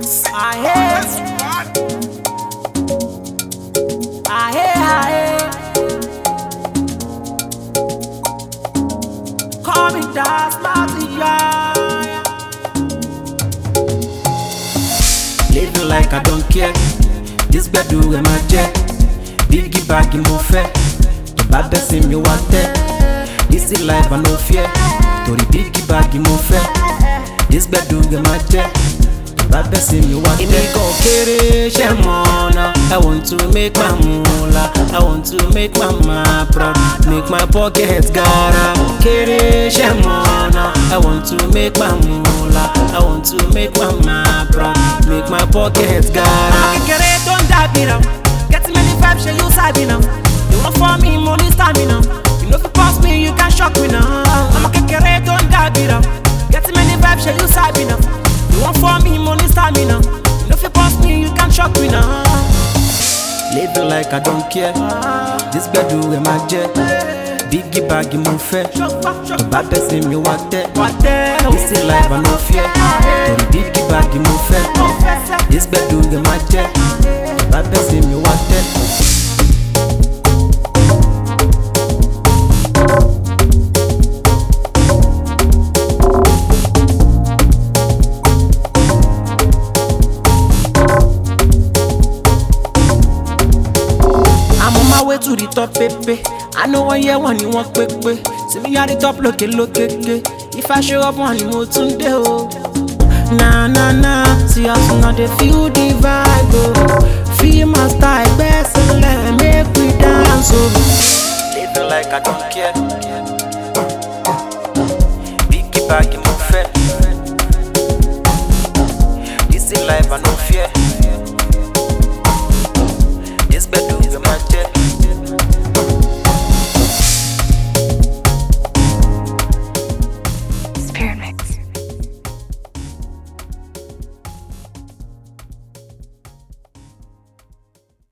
Call me Das Matia. Living like I don't care. This bedroom in my jet. Biggie bag in my fair. The bad person you want there. This is life I no fear. To the biggie bag in my fair. This bedroom in my jet. Bad person you want there. I want to make my moolah. I want to make my ma proud. Make my pockets gara. I want to make my moolah. I want to make my ma proud. Make my pockets gara. Don't dab me now. Getting many vibes, you sabi now. You want for me, money stamina. You know if you pass me, you can shock me now. I'm a kekere, don't dab me now. Getting many vibes, you sabi now. You want for me, money stamina. You know if you pass me, you can shock me now. Living like I don't care. This bedroom in my jet. Biggie bag in my fair. The bad person you want there. This is life I no fear. The biggie bag in my fair. This bedroom in my jet. The bad person you want there. Way to the top, pepe. I know one year one you want pepe. See me at the top, look. If I show up one more Tunde, oh. Nah. See us now they feel the vibe, oh. Feel my style, best and let make we dance, oh. Living like I don't care. Biggie bag.